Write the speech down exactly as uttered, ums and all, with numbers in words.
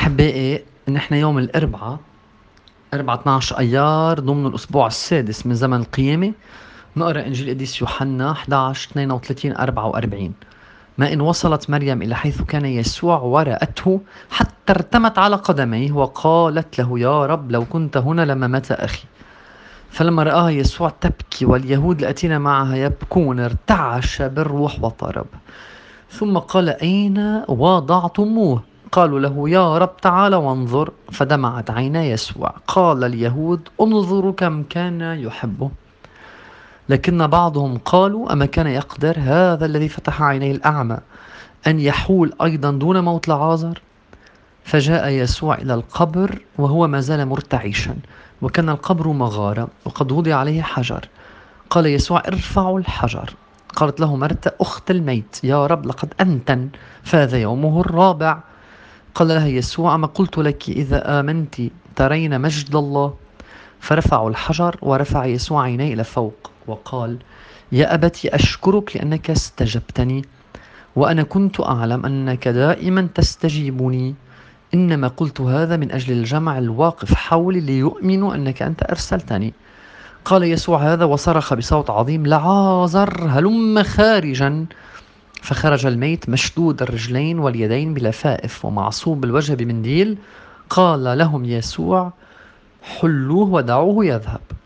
أحبائي، نحن يوم الأربعاء أربعة اثناشر أيار ضمن الأسبوع السادس من زمن القيامة. نقرأ إنجيل قديس يوحنا أحد عشر اثنين وثلاثين أربعة وأربعين. ما إن وصلت مريم إلى حيث كان يسوع ورأته حتى ارتمت على قدميه وقالت له: يا رب، لو كنت هنا لما مات أخي. فلما رآها يسوع تبكي واليهود الذين معها يبكون ارتعش بالروح وطرب. ثم قال: أين وضعتموه؟ قالوا له: يا رب، تعال وانظر. فدمعت عينا يسوع. قال اليهود: انظروا كم كان يحبه. لكن بعضهم قالوا: أما كان يقدر هذا الذي فتح عيني الأعمى أن يحول أيضا دون موت لعازر؟ فجاء يسوع إلى القبر وهو ما زال مرتعشا، وكان القبر مغارة وقد وضع عليه حجر. قال يسوع: ارفعوا الحجر. قالت له مرتا أخت الميت: يا رب، لقد أنتن، فهذا يومه الرابع. قال لها يسوع: أما قلت لك إذا آمنت ترين مجد الله؟ فرفعوا الحجر. ورفع يسوع عينيه إلى فوق وقال: يا أبت، أشكرك لأنك استجبتني، وأنا كنت أعلم أنك دائما تستجيبني، إنما قلت هذا من أجل الجمع الواقف حولي ليؤمنوا أنك أنت أرسلتني. قال يسوع هذا وصرخ بصوت عظيم: لعازر، هلم خارجا. فخرج الميت مشدود الرجلين واليدين بلفائف ومعصوب الوجه بمنديل. قال لهم يسوع: حلوه ودعوه يذهب.